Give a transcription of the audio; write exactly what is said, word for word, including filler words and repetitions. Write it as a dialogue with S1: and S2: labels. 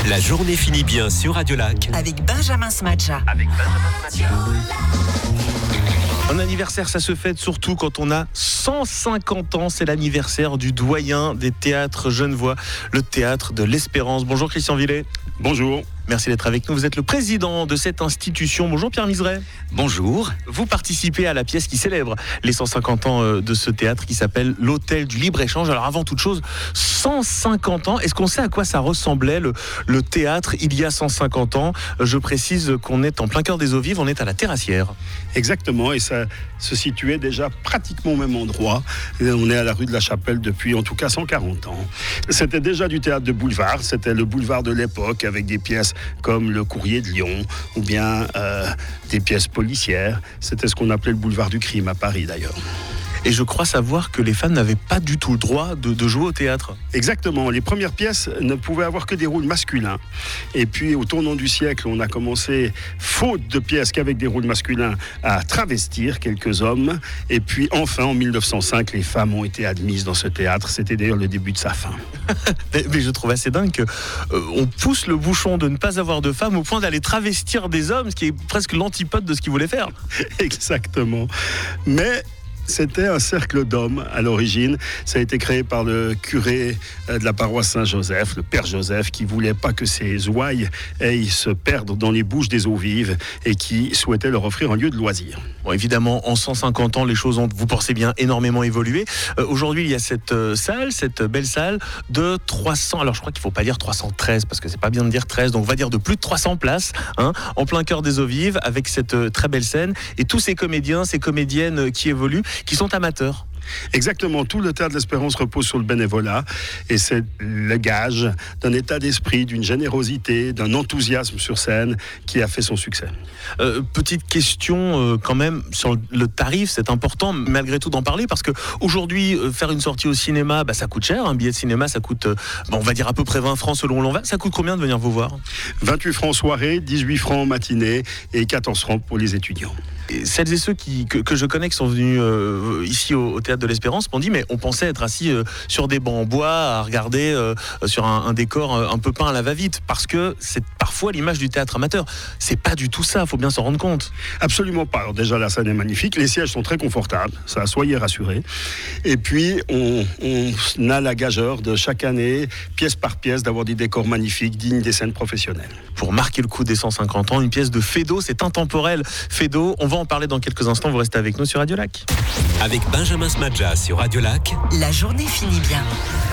S1: La journée finit bien sur Radio Lac.
S2: Avec Benjamin Smadja.
S1: Avec Benjamin Smadja.
S3: Un anniversaire, ça se fête surtout quand on a cent cinquante ans. C'est l'anniversaire du doyen des théâtres genevois, le théâtre de l'Espérance. Bonjour Christian Villet.
S4: Bonjour.
S3: Merci d'être avec nous. Vous êtes le président de cette institution. Bonjour Pierre Miseret.
S1: Bonjour.
S3: Vous participez à la pièce qui célèbre les cent cinquante ans de ce théâtre qui s'appelle l'Hôtel du Libre-Échange. Alors avant toute chose, cent cinquante ans, est-ce qu'on sait à quoi ça ressemblait le, le théâtre il y a cent cinquante ans? Je précise qu'on est en plein cœur des Eaux Vives, on est à la Terrassière.
S4: Exactement, et ça se situait déjà pratiquement au même endroit. On est à la rue de la Chapelle depuis en tout cas cent quarante ans. C'était déjà du théâtre de boulevard, c'était le boulevard de l'époque avec des pièces comme le Courrier de Lyon ou bien euh, des pièces policières. C'était ce qu'on appelait le boulevard du crime à Paris d'ailleurs.
S3: Et je crois savoir que les femmes n'avaient pas du tout le droit de, de jouer au théâtre.
S4: Exactement. Les premières pièces ne pouvaient avoir que des rôles masculins. Et puis, au tournant du siècle, on a commencé, faute de pièces qu'avec des rôles masculins, à travestir quelques hommes. Et puis, enfin, en mille neuf cent cinq, les femmes ont été admises dans ce théâtre. C'était d'ailleurs le début de sa fin.
S3: mais, mais je trouve assez dingue qu'on euh, pousse le bouchon de ne pas avoir de femmes au point d'aller travestir des hommes, ce qui est presque l'antipode de ce qu'ils voulaient faire.
S4: Exactement. Mais c'était un cercle d'hommes à l'origine. Ça a été créé par le curé de la paroisse Saint-Joseph, le père Joseph, qui voulait pas que ses ouailles aillent se perdre dans les bouches des eaux vives et qui souhaitait leur offrir un lieu de loisir.
S3: Bon, évidemment, en cent cinquante ans, les choses ont, vous pensez bien, énormément évolué. Euh, aujourd'hui, il y a cette euh, salle, cette belle salle de trois cents, alors je crois qu'il ne faut pas dire trois cent treize, parce que c'est pas bien de dire treize, donc on va dire de plus de trois cents places, hein, en plein cœur des eaux vives, avec cette euh, très belle scène, et tous ces comédiens, ces comédiennes euh, qui évoluent, qui sont amateurs.
S4: Exactement, tout le théâtre de l'Espérance repose sur le bénévolat et c'est le gage d'un état d'esprit, d'une générosité, d'un enthousiasme sur scène qui a fait son succès.
S3: Euh, petite question euh, quand même sur le tarif, c'est important malgré tout d'en parler parce qu'aujourd'hui euh, faire une sortie au cinéma, bah, ça coûte cher, un billet de cinéma ça coûte, euh, bah, on va dire à peu près vingt francs selon où l'on va. Ça coûte combien de venir vous voir?
S4: vingt-huit francs soirée, dix-huit francs matinée et quatorze francs pour les étudiants.
S3: Et celles et ceux qui, que, que je connais qui sont venus euh, ici au, au Théâtre de l'Espérance m'ont dit mais on pensait être assis euh, sur des bancs en bois à regarder euh, sur un, un décor euh, un peu peint à la va-vite parce que c'est parfois l'image du théâtre amateur. C'est pas du tout ça, il faut bien s'en rendre compte.
S4: Absolument pas. Alors déjà la scène est magnifique, les sièges sont très confortables, ça soyez rassurés. Et puis on, on a la gageure de chaque année, pièce par pièce, d'avoir des décors magnifiques dignes des scènes professionnelles.
S3: Pour marquer le coup des cent cinquante ans, une pièce de Feydeau, c'est intemporel. Feydeau, on va en parler dans quelques instants, vous restez avec nous sur Radio Lac.
S1: Avec Benjamin Smadja sur Radio Lac.
S2: La journée finit bien.